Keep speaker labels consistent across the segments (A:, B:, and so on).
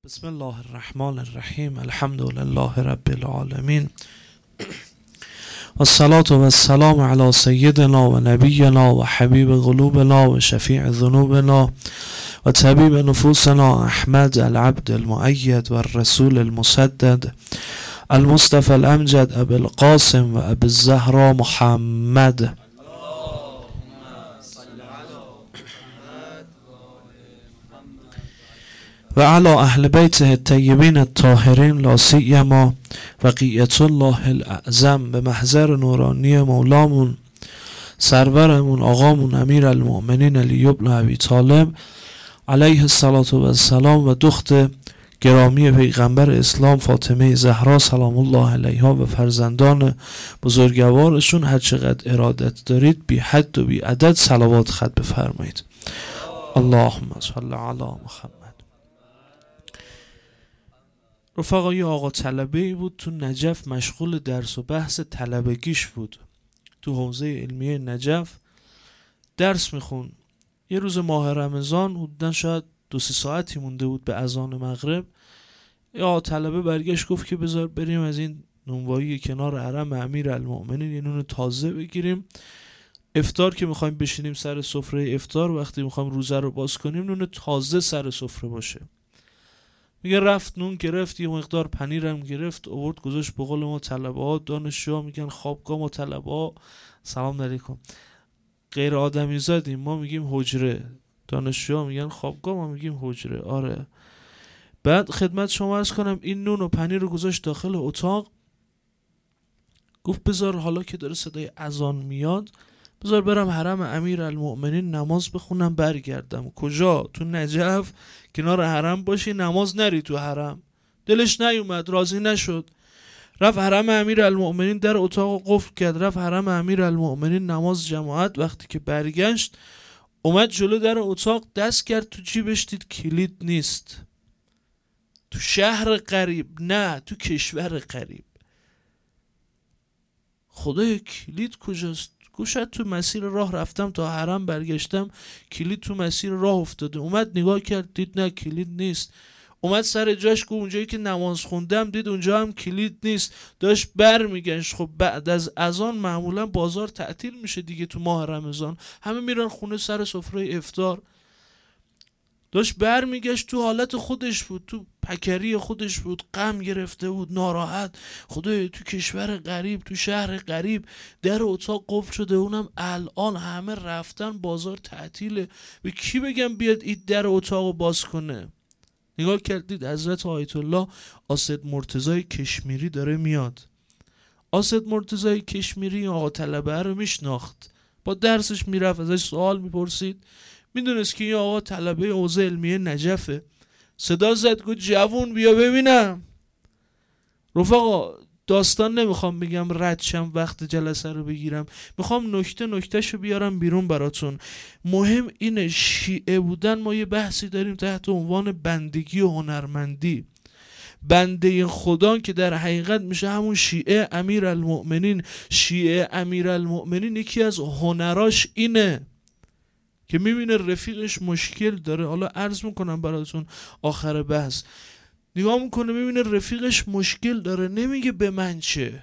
A: بسم الله الرحمن الرحیم. الحمد لله رب العالمین و الصلاة و السلام علی سیدنا و نبینا و حبیب قلوبنا و شفیع ذنوبنا و طبیب نفوسنا احمد العبد المؤید و الرسول المسدد المصطفى الامجد ابی القاسم و ابی الزهرا محمد و علی اهل بیته الطیبین الطاهرین لا سیما بقیة الله الاعظم به محضر نورانی مولامون سرورمون آقامون امیر المؤمنین علی بن ابی طالب علیه الصلاة و السلام و دخت گرامی پیغمبر اسلام فاطمه زهرا سلام الله علیها و فرزندان بزرگوارشون هر چقدر ارادت دارید بی حد و بی عدد صلوات خط بفرمایید. اللهم صل علی محمد. رفقای آقا طلبه‌ای بود تو نجف، مشغول درس و بحث طلبگیش بود. تو حوزه علمیه نجف درس میخون. یه روز ماه رمضان حدوداً شاید 2-3 ساعتی مونده بود به اذان مغرب. یه آقا طلبه برگشت گفت که بذار بریم از این نونوایی کنار حرم امیر المؤمنین یه نون تازه بگیریم. افطار که میخوایم بشینیم سر سفره افطار، وقتی میخوایم روزه رو باز کنیم نون تازه سر سفره باشه. میگه رفت نون گرفت، یه مقدار پنیرم گرفت آورد گذاشت. به قول ما طلبه ها دانشجوها میگن خوابگاه، ما طلبه ها سلام علیکم غیر آدمی زادیم، ما میگیم حجره. دانشجوها میگن خوابگاه، ما میگیم حجره. آره. بعد خدمت شما عرض کنم این نون و پنیر رو گذاشت داخل اتاق. گفت بذار حالا که داره صدای اذان میاد بذار برم حرم امیر المؤمنین نماز بخونم برگردم. کجا؟ تو نجف کنار حرم باشی نماز نری تو حرم. دلش نیومد، راضی نشد، رفت حرم امیر المؤمنین، در اتاق قفل کرد، رفت حرم امیر المؤمنین نماز جماعت. وقتی که برگشت اومد جلو در اتاق، دست کرد تو جیبش، دید کلید نیست. تو شهر غریب، نه تو کشور غریب. خدای کلید کجاست؟ گوشت تو مسیر راه رفتم تا حرم برگشتم کلید تو مسیر راه افتاده. اومد نگاه کرد دید نه کلید نیست. اومد سر جاش که اونجایی که نماز خوندم دید اونجا هم کلید نیست. داشت بر میگشت. خب بعد از اذان معمولا بازار تعطیل میشه دیگه، تو ماه رمضان همه میرن خونه سر سفره افطار. داشت بر میگشت، تو حالت خودش بود، تو پکری خودش بود، غم گرفته بود، ناراحت. خدای تو کشور غریب، تو شهر غریب، در اتاق قفل شده، اونم الان همه رفتن بازار تعطیله، به کی بگم بیاد این در اتاقو باز کنه؟ نگاه کردید حضرت آیت الله آسد مرتضی کشمیری داره میاد. آسد مرتضی کشمیری آقا طلبه رو میشناخت، با درسش میرفت ازش سوال میپرسید، میدونست که این آقا طلبه حوزه علمیه نجفه. صدا زد گفت جوون بیا ببینم. رفقا داستان نمیخوام بگم رد شم وقت جلسه رو بگیرم، میخوام نکتهشو بیارم بیرون براتون. مهم اینه شیعه بودن ما یه بحثی داریم تحت عنوان بندگی و هنرمندی. بنده خدا که در حقیقت میشه همون شیعه امیر المؤمنین. شیعه امیر المؤمنین یکی از هنراش اینه که میبینه رفیقش مشکل داره. حالا عرض میکنم براتون آخر بحث. نگاه میکنه میبینه رفیقش مشکل داره، نمیگه به من چه.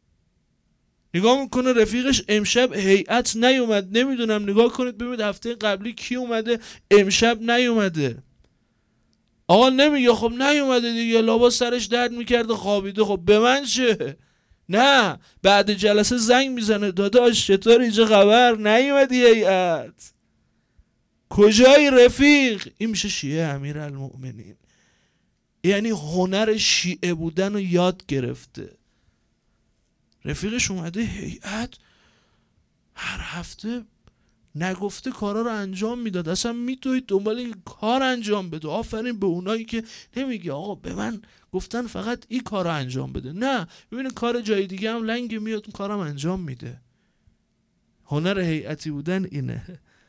A: نگاه میکنه رفیقش امشب هیئت نیومد، نمیدونم نگاه کنید ببینید هفته قبلی کی اومده امشب نیومده. آقا نمیگه خب نیومده دیگه لابا سرش درد میکرده خوابیده، خب به من چه. نه، بعد جلسه زنگ میزنه داداش چطوری، چه خبر، نیومدی هیئت، کجای رفیق؟ این میشه شیعه امیر المؤمنین. یعنی هنر شیعه بودن رو یاد گرفته. رفیقش اومده هیئت، هر هفته نگفته کارا رو انجام میداد، اصلا میتوید دنبال این کار انجام بده. آفرین به اونایی که نمیگه آقا به من گفتن فقط این کار رو انجام بده، نه ببینه کار جای دیگه هم لنگ میاد اون کارم انجام میده. هنر هیئتی بودن اینه.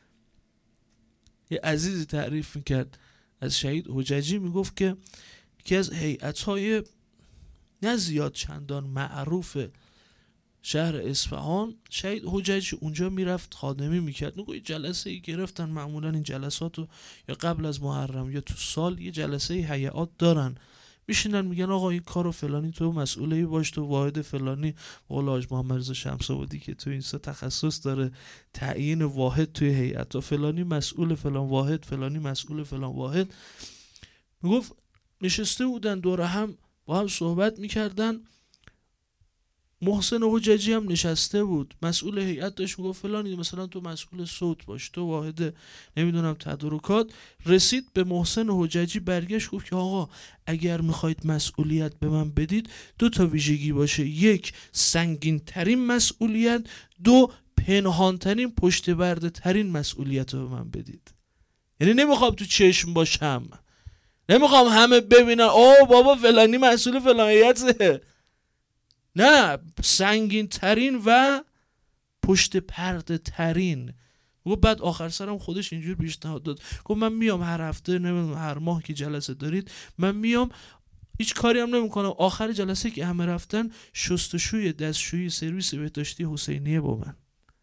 A: یه عزیزی تعریف میکرد از شهید حججی، میگفت که یکی از هیئت‌های نه زیاد چندان معروف شهر اصفهان شهید حججی اونجا میرفت خادمی میکرد. نگوی جلسه ای گرفتن، معمولا این جلساتو یا قبل از محرم یا تو سال یه جلسه هیئات دارن، میشینن میگن آقا این کارو فلانی تو مسئولی باش، تو واحد فلانی. قول حاج محمد رضا شمس‌آبادی که تو این سه تخصص داره، تعیین واحد توی هیئت، تا فلانی مسئول فلان واحد، فلانی مسئول فلان واحد. میگفت نشسته بودن دور هم با هم صحبت میکردن، محسن حججی هم نشسته بود، مسئول هیئت داشت میگفت فلانی مثلا تو مسئول صوت باش، تو واحد نمیدونم تدارکات. رسید به محسن حججی، برگشت گفت که آقا اگر میخواید مسئولیت به من بدید 2 ویژگی باشه: 1 سنگین ترین مسئولیت، 2 پنهان ترین پشت برده ترین مسئولیت رو به من بدید. یعنی نمیخوام تو چشم باشم، نمیخوام همه ببینن اوه بابا فلانی مسئول فلان هیئته، نه، سنگین ترین و پشت پرده ترین. و بعد آخر سرم خودش اینجور پیشنهاد داد، گفت من میام هر هفته، نمیدونم هر ماه که جلسه دارید من میام، هیچ کاری هم نمیکنم، آخر جلسه که همه رفتن شستشوی دستشویی سرویس بهداشتی حسینیه با من.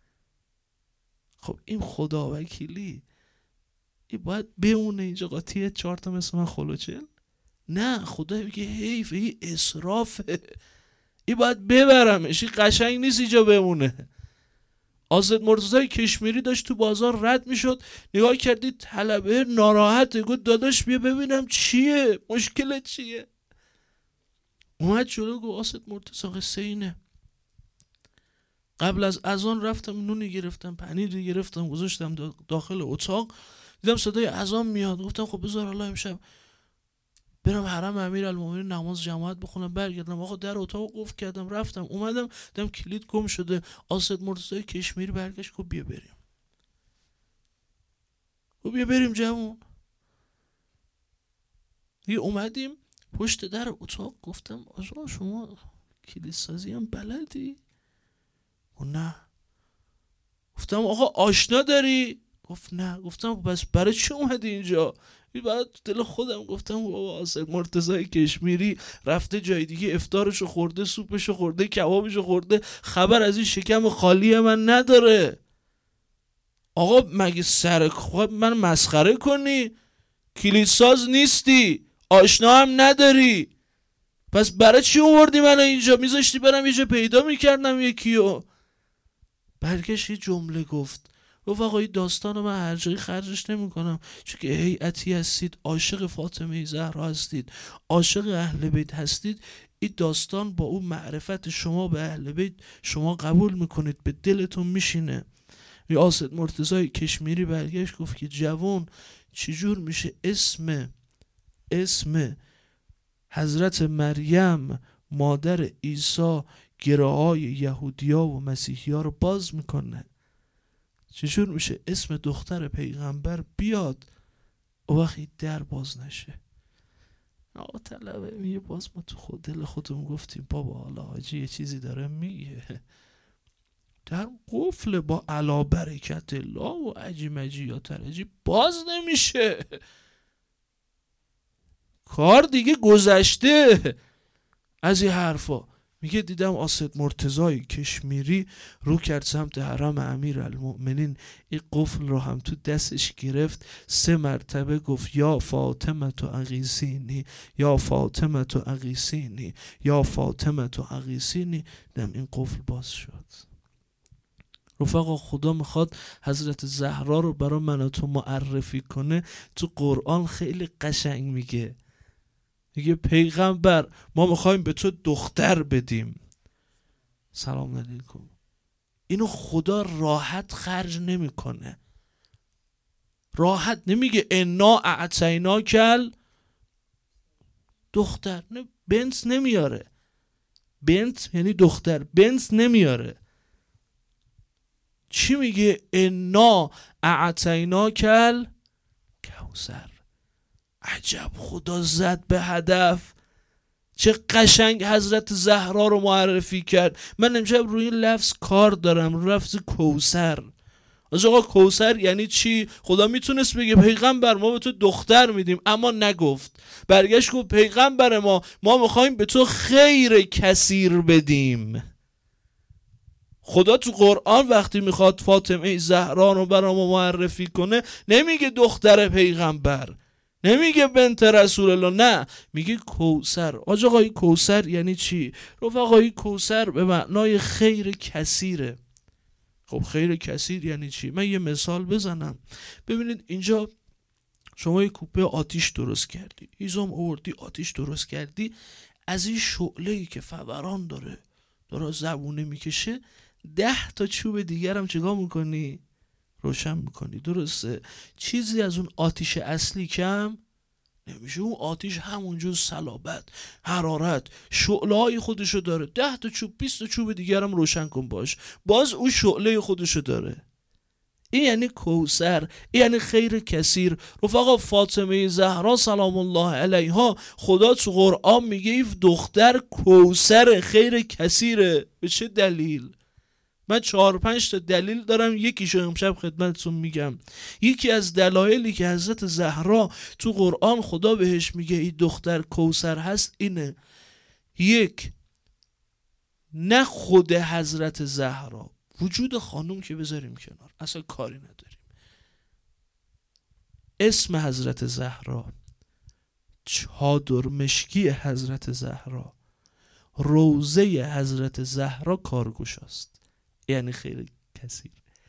A: خب این خدا وکیلی این باید بمونه اینجا قاطی 4 تا مثل من خلوچل؟ نه، خدا میگه حیف، این اسرافه، این باید ببرمش، این قشنگ نیست اینجا بمونه. آزاد مرتضی کشمیری داشت تو بازار رد میشد، نگاه کردی طلبه ناراحته، گفت داداش بیا ببینم چیه، مشکل چیه. اومد جلو گفت آزاد مرتضی قصه اینه، قبل از اذان رفتم نونی گرفتم، پنیری گرفتم، گذاشتم داخل اتاق، دیدم صدای اذان میاد، گفتم خب بذار الله امشب برم حرم امیرالمومنین نماز جماعت بخونم برگردم. آقا در اتاق قفل کردم، رفتم اومدم دیدم کلید گم شده. آسد مرتضی کشمیری برگشت گفت بیا بریم. خب بیا بریم جمعون. دیگه اومدیم پشت در اتاق، گفتم آقا شما کلید سازی هم بلدی؟ گفت نه. گفتم آقا آشنا داری؟ گفت نه. گفتم بس برای چی اومدی اینجا؟ بعد دل خودم گفتم بابا آصد مرتضی کشمیری رفته جای دیگه، افطارشو خورده، سوپشو خورده، کبابشو خورده، خبر از این شکم خالی من نداره. آقا مگه سر خود من مسخره کنی؟ کلیدساز نیستی، آشنا هم نداری، پس برای چی اومدی من اینجا؟ میذاشتی برم یه جا پیدا میکردم یکیو. برگشت یه جمله گفت آقا این داستان من هر جایی خرجش نمی کنم، چون که هیئتی هستید، عاشق فاطمه زهرا هستید، عاشق اهل بیت هستید، این داستان با اون معرفت شما به اهل بیت شما قبول میکنید، به دلتون میشینه. یه آصد مرتضی کشمیری برگشت گفت که جوان چجور میشه اسم حضرت مریم مادر عیسی گراهای یهودیا و مسیحیا رو باز میکنه؟ چجور میشه اسم دختر پیغمبر بیاد و وقتی در باز نشه؟ آقا طلبه میگه باز ما تو دل خودمون گفتیم بابا حالا حاجی یه چیزی داره میگه، در قفل با علا برکت الله و عجیمجی یا ترجی باز نمیشه، کار دیگه گذشته از این حرفا. میگه دیدم آصد مرتضی کشمیری رو کرد سمت حرم امیرالمومنین، این قفل رو هم تو دستش گرفت، 3 مرتبه گفت یا فاطمه تو اغیثینی، یا فاطمه تو اغیثینی، یا فاطمه تو اغیثینی. دیدم این قفل باز شد. رفقا خدا میخواد حضرت زهرا رو برای من و تو معرفی کنه، تو قرآن خیلی قشنگ میگه پیغمبر ما میخوایم به تو دختر بدیم. سلام علیکم. اینو خدا راحت خرج نمیکنه، راحت نمیگه انا اعطینا کل دختر، نه بنت نمیاره، بنت یعنی دختر، بنت نمیاره. چی میگه؟ انا اعطینا کل کوثر. عجب خدا زد به هدف، چه قشنگ حضرت زهرا رو معرفی کرد. من امشب روی لفظ کار دارم، روی لفظ کوثر. آقا کوثر یعنی چی؟ خدا میتونست بگه پیغمبر ما به تو دختر میدیم، اما نگفت. برگشت گفت پیغمبر ما میخوایم به تو خیر کثیر بدیم. خدا تو قرآن وقتی میخواد فاطمه زهرا رو برای ما معرفی کنه نمیگه دختر پیغمبر، نمیگه بنت رسول الله، نه میگه کوثر. آقای کوثر یعنی چی؟ رفقای کوثر به معنای خیر کثیره. خب خیر کثیر یعنی چی؟ من یه مثال بزنم. ببینید اینجا شما یه کوپه آتیش درست کردی، هیزم آوردی آتیش درست کردی، از این شعله‌ای که فوران داره زبونه میکشه 10 تا چوب دیگر هم چیکار میکنی؟ روشن میکنی. درسته؟ چیزی از اون آتیش اصلی کم نمیشه. اون آتیش همونجور صلابت، حرارت، شعله‌های خودشو داره. 10 تا چوب 20 تا چوب دیگر هم روشن کن باش، باز اون شعله خودشو داره. این یعنی کوثر، این یعنی خیر کثیر. رفقا فاطمه زهرا سلام الله علیها خدا تو قرآن میگه این دختر کوثر خیر کثیره. به چه دلیل؟ من 4-5 تا دلیل دارم، یکیشو امشب خدمتتون میگم. یکی از دلایلی که حضرت زهرا تو قرآن خدا بهش میگه این دختر کوثر هست اینه: یک، نه خود حضرت زهرا، وجود خانوم که بذاریم کنار، اصلا کاری نداریم، اسم حضرت زهرا، چادر مشکی حضرت زهرا، روضه حضرت زهرا کارگوشاست. یعنی خیر کثیر.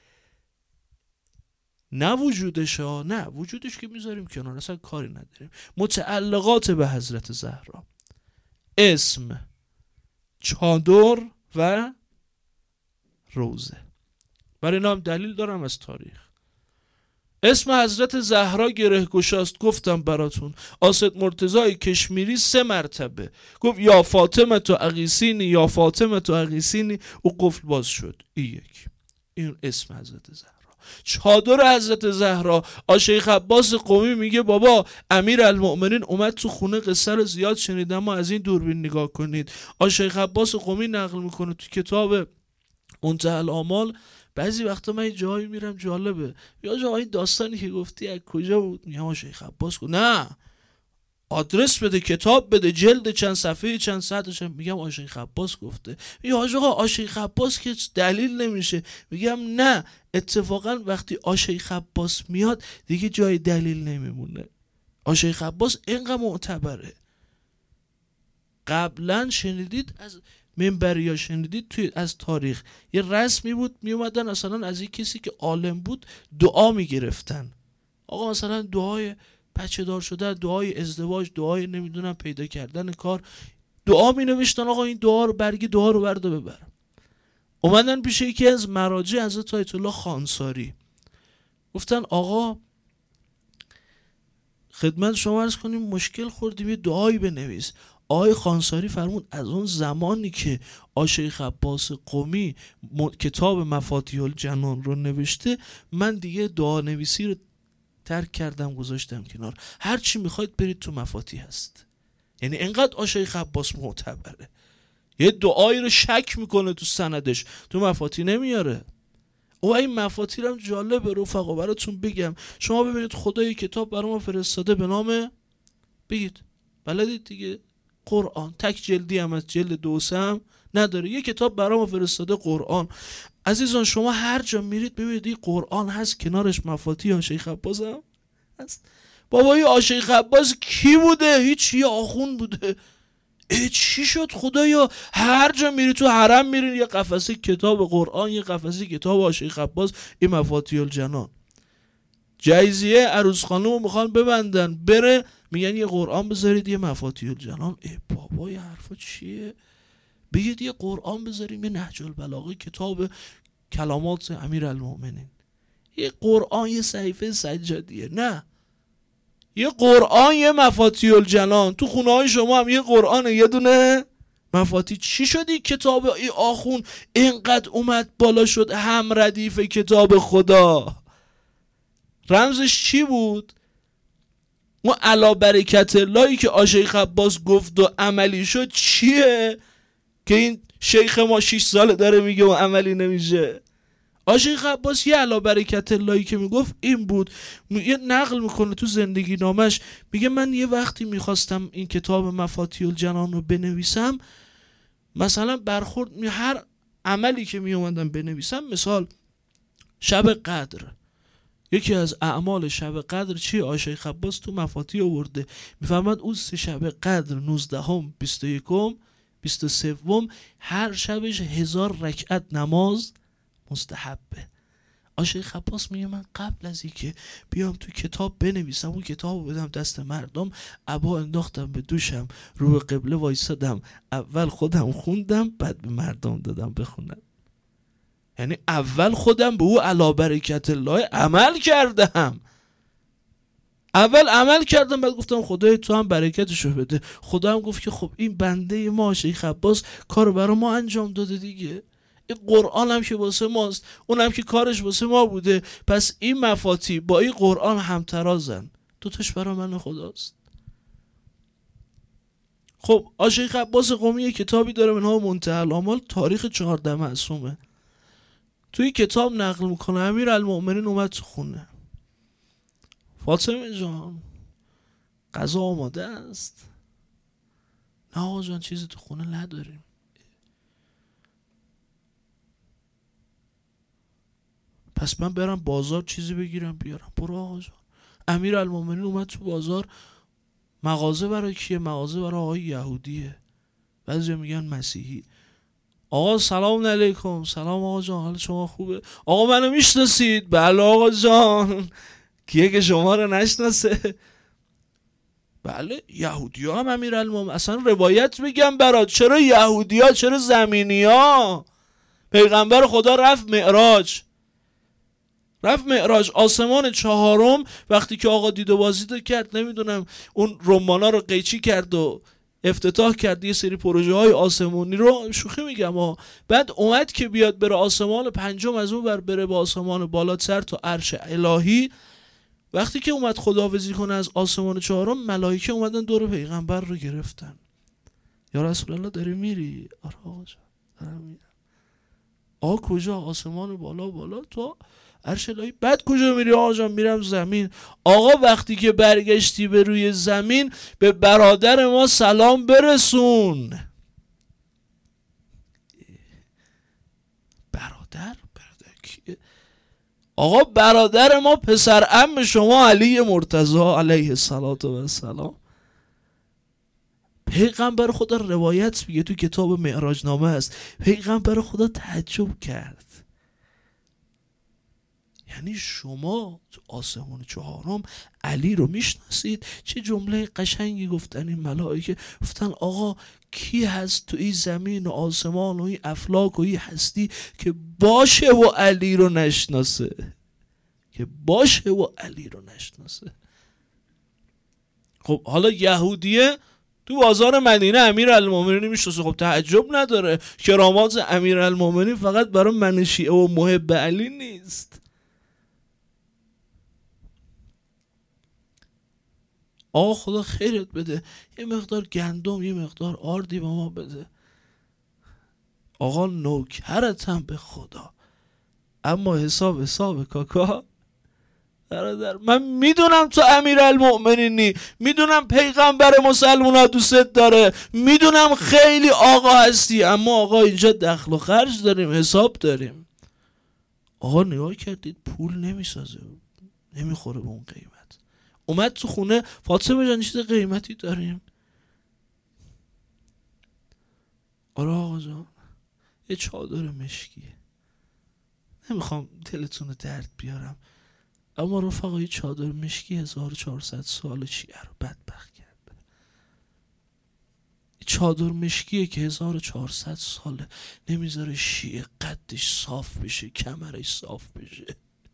A: نه وجودش ها، نه وجودش که میذاریم کنار، اصلا کاری نداریم. متعلقات به حضرت زهرا، اسم، چادر و روزه. برای اینا هم دلیل دارم از تاریخ. اسم حضرت زهرا گره گشاست. گفتم براتون آسد مرتضای کشمیری 3 مرتبه گفت یا فاطمه تو اغیثینی، یا فاطمه تو اغیثینی، و قفل باز شد. این اسم حضرت زهرا. چادر حضرت زهرا، شیخ عباس قمی میگه بابا امیر المؤمنین اومد تو خونه، قصه رو زیاد شنیدم، ما از این دوربین نگاه کنید. شیخ عباس قمی نقل میکنه تو کتاب منتهی الآمال، بعضی وقتا من جایی میرم جالبه، یا جایی داستانی که گفتی از کجا بود؟ میگم شیخ عباس گفت. نه آدرس بده، کتاب بده، جلد چند صفحه چند سطرش. میگم شیخ عباس گفته. میگه آقا شیخ عباس که دلیل نمیشه. میگم نه، اتفاقا وقتی شیخ عباس میاد دیگه جای دلیل نمیمونه. شیخ عباس اینقدر معتبره. قبلا شنیدید از منبریا، شنیدید توی از تاریخ یه رسمی بود، می اومدن مثلا از یک کسی که عالم بود دعا میگرفتن. آقا مثلا دعای بچه دار شده، دعای ازدواج، دعای نمیدونم پیدا کردن کار، دعا می نوشتن. آقا این دعا رو برگی دعا رو بردا ببر. اومدن پیش یکی از مراجع حضرت آیت الله خانساری، گفتن آقا خدمت شما عرض کنیم مشکل خوردیم، یه دعایی بنویس. آقای خانساری فرمود از اون زمانی که شیخ عباس قمی کتاب مفاتیح الجنان رو نوشته، من دیگه دعا نویسی رو ترک کردم، گذاشتم کنار، هر چی میخواید برید تو مفاتیح هست. یعنی اینقدر شیخ عباس معتبره، یه دعایی رو شک میکنه تو سندش، تو مفاتیح نمیاره. او این مفاتیح هم جالبه رفقا براتون بگم. شما ببینید خدا یه کتاب برای ما فرستاده به نام، بگید بلدید دیگه، قرآن. تک جلدی هم از جلد 2 هم نداره، یه کتاب برای ما فرستاده قرآن. عزیزان شما هر جا میرید ببینید این قرآن هست، کنارش مفاتیح شیخ عباس هم هست. بابا این شیخ عباس کی بوده؟ هیچ، یه آخون بوده. چی شد خدایا؟ هر جا میری تو حرم میرین یه قفسه کتاب قرآن، یه قفسه کتاب شیخ عباس، این مفاتیح الجنان. جایزیه عروس خانومو میخوان ببندن بره، میگن یه قرآن بذارید یه مفاتیح الجنان. بابا یه حرفا چیه؟ بگید یه قرآن بذاریم، یه نهج البلاغه، کتاب کلامات امیر المؤمنین. یه قرآن یه صحیفه سجادیه. نه، یه قرآن یه مفاتیح الجنان. تو خونه های شما هم یه قرآن یه دونه مفاتیح. چی شدی کتاب ای آخون اینقدر اومد بالا شد هم ردیف کتاب خدا؟ رمزش چی بود؟ اون علا برکت اللهی که شیخ عباس گفت و عملی شد چیه که این شیخ ما 6 ساله داره میگه و عملی نمیشه؟ شیخ عباس یه علا برکت اللهی که میگفت این بود. یه نقل میکنه تو زندگی نامش، میگه من یه وقتی میخواستم این کتاب مفاتیح الجنان رو بنویسم، مثلا برخورد هر عملی که می اومدم بنویسم، مثال شب قدر، یکی از اعمال شب قدر چیه؟ آشیخ عباس تو مفاتیح آورده، میفهمد اون 3 شب قدر 19ام 21م 23م هر شبش 1000 رکعت نماز مستحبه. آشیخ عباس میگه من قبل از اینکه بیام تو کتاب بنویسم، اون کتابو بدم دست مردم، عبا انداختم به دوشم، رو به قبله وایسادم، اول خودم خوندم بعد به مردم دادم بخونن. یعنی اول خودم به او علی برکت الله عمل کردم، اول عمل کردم بعد گفتم خدای تو هم برکتشو بده. خدا هم گفت که خب این بنده ما شیخ عباس کارو برای ما انجام داده دیگه، این قرآن هم که واسه ماست، اونم که کارش واسه ما بوده، پس این مفاتیح با این قرآن همترازن، دوتاش برای من خداست. خب آشیخ عباس قمی کتابی داره منها منتهی الآمال، تاریخ 14 معصومه، توی کتاب نقل میکنه امیرالمؤمنین اومد تو خونه، فاطمه جان غذا آماده است؟ نه آقا جان چیزی تو خونه نداریم. پس من برم بازار چیزی بگیرم بیارم. برو آقا جان. امیرالمؤمنین اومد تو بازار، مغازه برای کیه؟ مغازه برای آقای یهودیه، بعضی میگن مسیحی. آقا سلام علیکم. سلام آقا جان، حال شما خوبه؟ آقا منو میشناسید؟ بله آقا جان. کیه که شما رو نشناسه؟ بله یهودی ها هم امیرالمومنین. اصلا روایت میگم برات، چرا یهودی ها؟ چرا زمینی ها؟ پیغمبر خدا رفت معراج آسمان 4م، وقتی که آقا دید و بازدید کرد، نمیدونم اون رمانا رو قیچی کرد و افتتاح کرد یه سری پروژه های آسمانی رو، شوخی میگم ها، بعد اومد که بیاد بره آسمان 5 از اون ور بره به آسمان بالاتر تا عرش الهی، وقتی که اومد خداحافظی کنه از آسمان 4، ملائکه اومدن دور پیغمبر رو گرفتن. یا رسول الله داری میری؟ آره آقا جان دارم میرم. آقا کجا؟ آسمان بالا تو عرش الهی. بعد کجا میری؟ آقا جان میرم زمین. آقا وقتی که برگشتی به روی زمین به برادر ما سلام برسون. برادر کیه؟ آقا برادر ما پسر عم شما علی مرتضی علیه السلام. پیغمبر خدا روایت میگه تو کتاب معراج نامه هست، پیغمبر خدا تعجب کرد، یعنی شما تو آسمان 4 علی رو میشناسید؟ چه جمله قشنگی گفتن این ملائکه. گفتن آقا کی هست تو این زمین و آسمان و این افلاک و این هستی که باشه و علی رو نشناسه؟ خب حالا یهودیه تو بازار مدینه امیرالمؤمنین میشناسه، خب تعجب نداره. کرامات امیرالمؤمنین فقط برای من شیعه و محب علی نیست. آقا خدا خیرت بده، یه مقدار گندم یه مقدار آردی به ما بده. آقا نوکرتم به خدا، اما حساب کاکا برادر، من میدونم تو امیرالمؤمنینی، میدونم پیغمبر مسلمونا دوست داره، میدونم خیلی آقا هستی، اما آقا اینجا دخل و خرج داریم، حساب داریم. آقا نگاه کردید پول نمیسازه، نمیخوره به اون قیمت. اومد تو خونه، فاطمه جان چیز قیمتی داریم؟ آره آقا جان یه چادر مشکیه، نمیخوام دلتون رو درد بیارم، اما رفقا یه چادر مشکی 1400 سال شیعه رو بدبخت کرده. چادر مشکیه که 1400 ساله نمیذاره شیعه قدش صاف بشه، کمرش صاف بشه.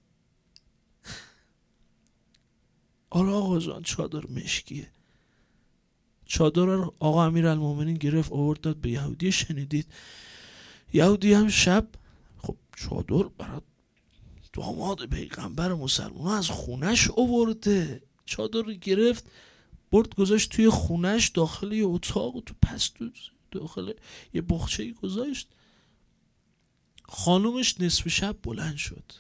A: آره آقا جان چادر مشکیه. چادر رو آقا امیرالمؤمنین گرفت آورد داد به یهودی. شنیدید یهودی هم شب، خب چادر برای داماد پیغمبر مسلمان از خونش آورده، چادر رو گرفت برد گذاشت توی خونش داخل یه اتاق و تو داخل یه بخچه‌ای گذاشت. خانومش نصف شب بلند شد،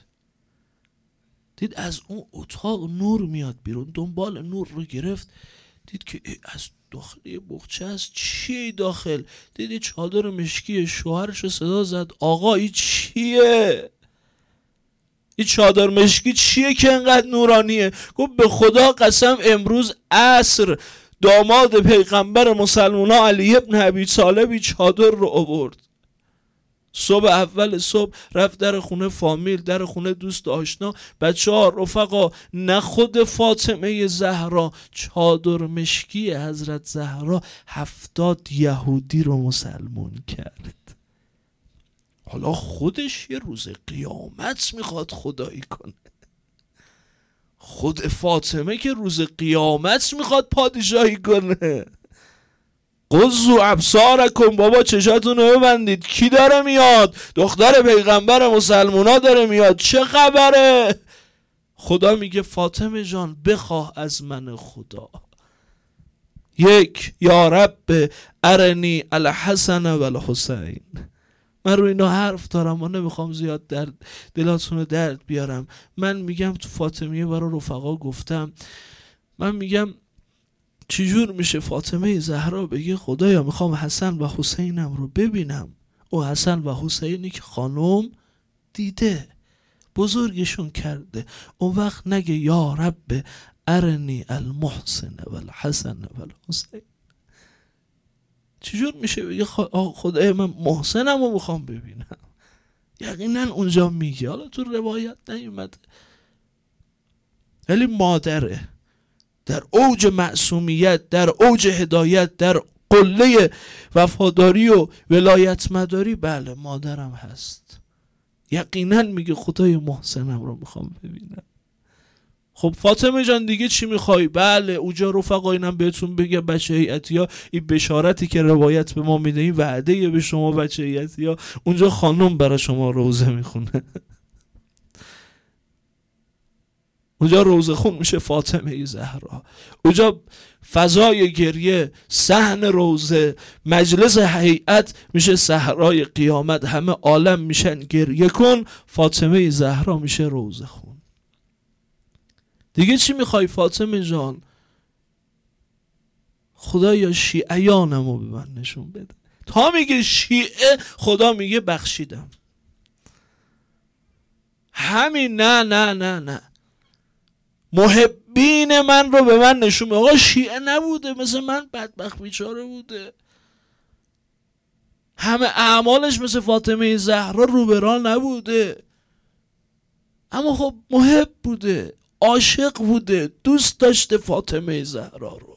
A: دید از اون اتاق نور میاد بیرون، دنبال نور رو گرفت، دید که از داخل یه بخچه هست. چیه داخل؟ دیدی چادر مشکی شوهرش صدا زد آقا این چیه؟ این چادر مشکی چیه که انقدر نورانیه؟ گفت به خدا قسم امروز عصر داماد پیغمبر مسلمونا علی ابن ابی طالب چادر رو آورد. صبح اول صبح رفت در خونه فامیل، در خونه دوست آشنا، بچه ها رفقا، نه خود فاطمه زهرا، چادر مشکی حضرت زهرا 70 یهودی رو مسلمون کرد. حالا خودش یه روز قیامت میخواد خدایی کنه، خود فاطمه که روز قیامت میخواد پادشاهی کنه. قضوا ابصارکم، بابا چشاتون رو ببندید، کی داره میاد؟ دختر پیغمبر مسلمونا داره میاد، چه خبره؟ خدا میگه فاطمه جان بخواه از من خدا. یک، یا رب ارنی الحسن و الحسین. من رو اینا حرف دارم و نمیخوام زیاد دلاتون رو درد بیارم. من میگم تو فاطمیه برای رفقا گفتم، من میگم چجور میشه فاطمه زهرا بگه خدایا میخوام حسن و حسینم رو ببینم، او حسن و حسینی که خانم دیده بزرگشون کرده، اون وقت نگه یا رب ارنی المحسن و الحسن و الحسین. چجور میشه بگه خدای من محسنم رو میخوام ببینم؟ یقینا اونجا میگه، حالا تو روایت نیومده، ولی مادره در اوج معصومیت، در اوج هدایت، در قله وفاداری و ولایت مداری، بله مادرم هست، یقینا میگه خدای محسنم رو میخوام ببینم. خب فاطمه جان دیگه چی میخوای؟ بله اونجا رفقا اینم بهتون بگه بچه هیئتی ها، این بشارتی که روایت به ما میده، این وعده به شما بچه هیئتی ها، اونجا خانم برای شما روزه میخونه. اونجا روزه خون میشه فاطمه زهرا، اونجا فضای گریه، صحن روزه، مجلس هیئت میشه صحرای قیامت، همه عالم میشن گریه کن، فاطمه زهرا میشه روزه خون. دیگه چی میخوای فاطمه جان؟ خدایا شیعیانمو به من نشون بده. تا میگه شیعه خدا میگه بخشیدم. همین نه نه نه نه، محبین من رو به من نشون بده. آقا شیعه نبوده، مثل من بدبخت بیچاره بوده، همه اعمالش مثل فاطمه زهرا روبرا نبوده، اما خب محب بوده، عاشق بوده، دوست داشته فاطمه زهرا رو.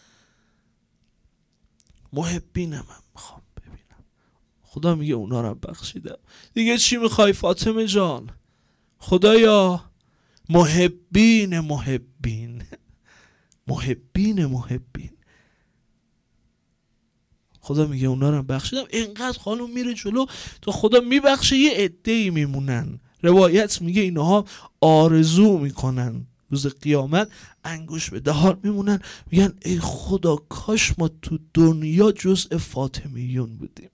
A: محبینم من میخوام ببینم، خدا میگه اونا رو بخشیدم. دیگه چی میخوای فاطمه جان؟ خدایا محبین محبین محبین محبین، خدا میگه اونا رو بخشیدم. اینقدر خانم میره جلو تا خدا میبخشه، یه عده‌ای میمونن. روایت میگه اینها آرزو میکنن روز قیامت انگوش به دهان میمونن، میگن ای خدا کاش ما تو دنیا جزء فاطمیون بودیم.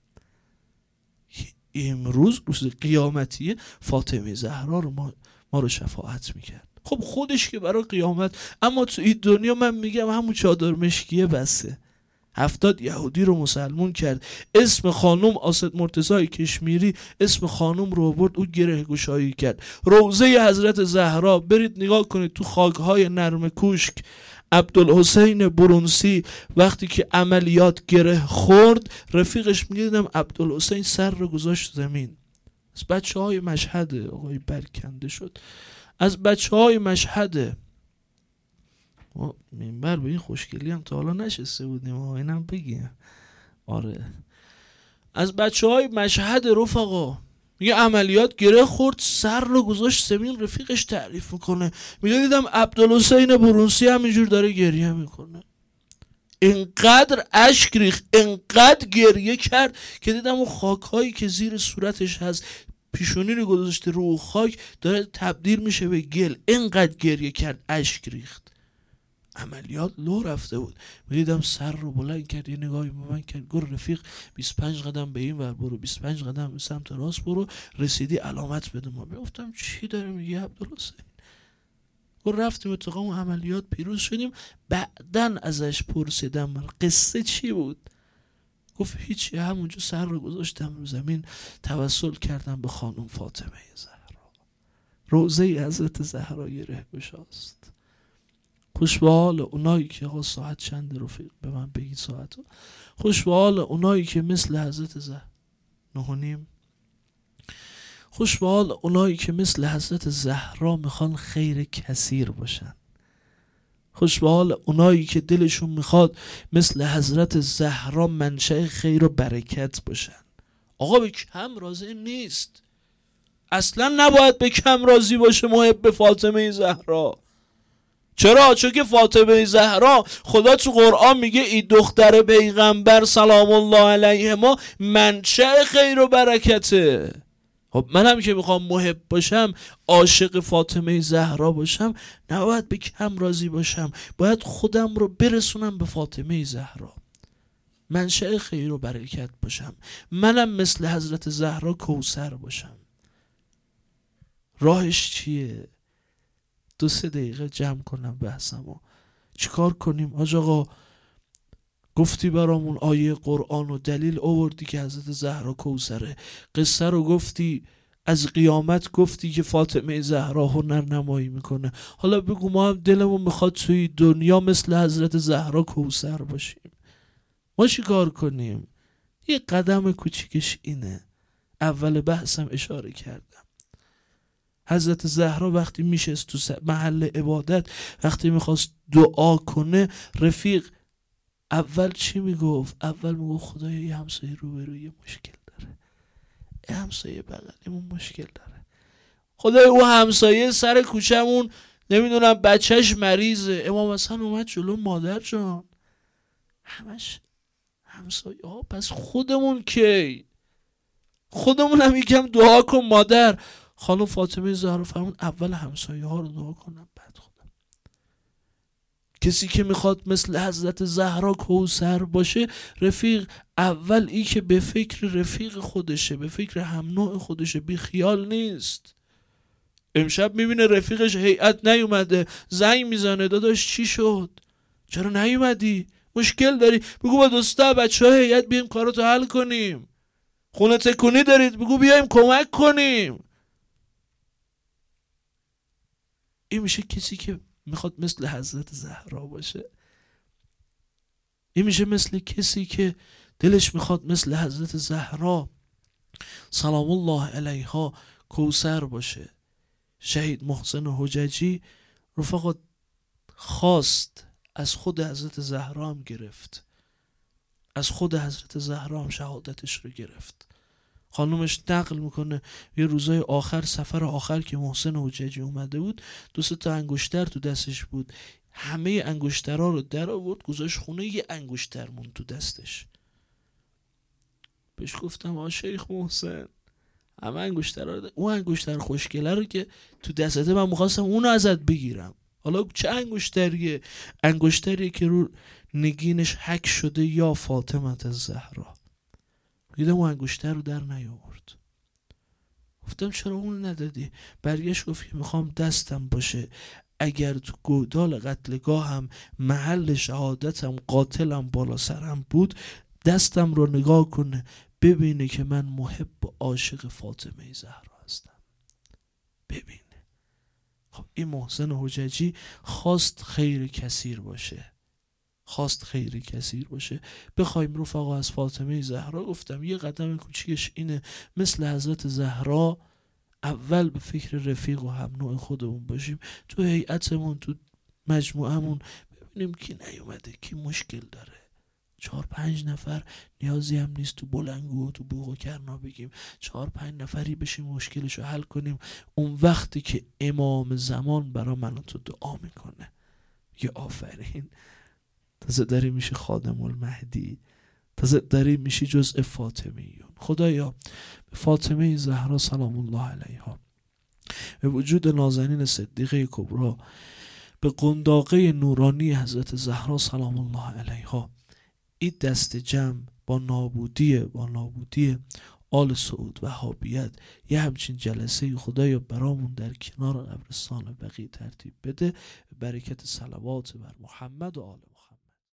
A: امروز روز قیامتیه، فاطمه زهرا رو ما رو شفاعت میکرد. خب خودش که برای قیامت، اما تو این دنیا من میگم همون چادر مشکیه بسه. 70 یهودی رو مسلمون کرد، اسم خانم آسد مرتضی کشمیری اسم خانم رو برد، او گره گشایی کرد. روضه حضرت زهرا برید نگاه کنید تو خاکهای نرم کوشک. عبدالحسین برونسی وقتی که عملیات گره خورد، رفیقش میگیدم عبدالحسین سر رو گذاشت زمین. از بچه های مشهده، آقای برکنده شد، از بچه های مشهده. منبر به این خوشگلی هم تا حالا نشسته بودیم، اینم بگیم. آره از بچه های مشهد رفقا، میگه عملیات گره خورد سر رو گذاشت زمین. رفیقش تعریف میکنه، میگه دیدم عبدالحسین برونسی همینجور داره گریه میکنه، اینقدر اشک ریخت، اینقدر گریه کرد که دیدم اون خاکهایی که زیر صورتش هست، پیشونی رو گذاشته رو خاک داره تبدیل میشه به گل، اینقدر گریه کرد، اشک ریخت. عملیات لو رفته بود. میدیدم سر رو بلند کرد، یه نگاهی به من کرد، گفت رفیق 25 قدم به این ور برو، 25 قدم به سمت راست برو، رسیدی علامت بده ما. گفتم چی داره میگه عبدالحسین؟ گفت رفتیم اتفاقا اون عملیات پیروز شدیم. بعدن ازش پرسیدم قصه چی بود؟ گفت هیچی، همونجا سر رو گذاشتم رو زمین، توسل کردم به خانم فاطمه زهرا. روضه حضرت زهرا گره گشاست. خوش به حال اونایی که آقا ساعت چند رفیق به من بگید ساعتو. خوش به حال اونایی که مثل حضرت زهرا 9:30. خوش به حال اونایی که مثل حضرت زهرا میخوان خیر کثیر باشن. خوش به حال اونایی که دلشون میخواد مثل حضرت زهرا منشأ خیر و برکت باشن. آقا به کم راضی نیست، اصلا نباید به کم راضی باشه محب فاطمه زهرا. چرا؟ چون که فاطمه زهرا خدا تو قرآن میگه این دختر پیغمبر سلام الله علیه ما منشأ خیر و برکته. خب منم که میخوام محب باشم، عاشق فاطمه زهرا باشم، نباید به کم راضی باشم، باید خودم رو برسونم به فاطمه زهرا، منشأ خیر و برکت باشم، منم مثل حضرت زهرا کوثر باشم. راهش چیه؟ 2-3 دقیقه جمع کنم بحثمو. چیکار کنیم؟ حاج آقا گفتی برامون آیه قرآن و دلیل آوردی که حضرت زهرا کوثره، قصه رو گفتی، از قیامت گفتی که فاطمه زهرا هنر نمایی میکنه. حالا بگو ما هم دلمون میخواد توی دنیا مثل حضرت زهرا کوثر باشیم، ما چی کار کنیم؟ یه قدم کوچیکش اینه. اول بحثم اشاره کردم، حضرت زهرا وقتی میشست تو محل عبادت، وقتی میخواست دعا کنه، رفیق اول چی میگفت؟ اول میگفت خدایا یه همسایه روبروی مشکل داره، یه همسایه بغلیمون مشکل داره، خدایا اون همسایه سر کوچمون نمیدونم بچهش مریضه. امام حسن اومد جلو، مادر جان همش همسایه ها، پس خودمون کی؟ خودمون هم یکم دعا کن مادر. خانم فاطمه زهرا فرمود اول همسایه ها رو دعا کنم بعد خودم. کسی که میخواد مثل حضرت زهرا کوثر باشه، رفیق اول ای که به فکر رفیق خودشه، به فکر هم نوع خودشه، بی خیال نیست. امشب میبینه رفیقش هیئت نیومده، زنگ میزنه داداش چی شد؟ چرا نیومدی؟ مشکل داری؟ بگو با دوستا بچه ها هیئت بیایم کاراتو حل کنیم. خونه تکونی دارید؟ بگو بیایم کمک کنیم. این میشه کسی که میخواد مثل حضرت زهرا باشه. این میشه مثل کسی که دلش میخواد مثل حضرت زهرا سلام الله علیها کوثر باشه. شهید محسن حججی رفقا خواست از خود حضرت زهرا هم گرفت، از خود حضرت زهرا هم شهادتش رو گرفت. خانومش نقل میکنه یه روزای آخر، سفر آخر که محسن حججی اومده بود، 2-3 انگشتر تو دستش بود، همه انگشترها رو در آورد گذاشت خونه، یه انگشتر مون تو دستش. بهش گفتم شیخ محسن همه انگشترها رو اون انگشتر خوشگله رو که تو دستته من میخواستم اونو ازت بگیرم، حالا چه انگشتریه؟ انگشتریه که رو نگینش حک شده یا فاطمه الزهرا. دیدم اون انگشتر رو در نیاورد. گفتم چرا اون ندادی؟ برگشت گفت میخوام دستم باشه، اگر تو گودال قتلگاه هم محل شهادتم قاتلم بالا سرم بود، دستم رو نگاه کنه ببینه که من محب و عاشق فاطمه زهرا هستم، ببینه. خب این محسن حججی خواست خیر کثیر باشه، خواست خیر کثیر باشه. بخوایم رفقا از فاطمه زهرا، گفتم یه قدم کوچیکش اینه، مثل حضرت زهرا اول به فکر رفیق و هم نوع خودمون باشیم، تو هیئتمون تو مجموعمون ببینیم کی نیومده، کی مشکل داره. 4-5 نفر نیازی هم نیست تو بلنگو و تو بوق و کرنا بگیم، 4-5 نفری بشیم مشکلشو حل کنیم. اون وقتی که امام زمان برا من تو دعا میکنه، یه آفرین، تازه داری میشه خادم المهدی، تازه داری میشی جزء فاطمیون. خدایا به فاطمه زهرا سلام الله علیها، به وجود نازنین صدیقه کبرا، به قنداقه نورانی حضرت زهرا سلام الله علیها، این دست جمع با نابودی آل سعود وهابیت یه همچین جلسه خدایا برامون در کنار قبرستان بقیع ترتیب بده. برکت صلوات بر محمد و آل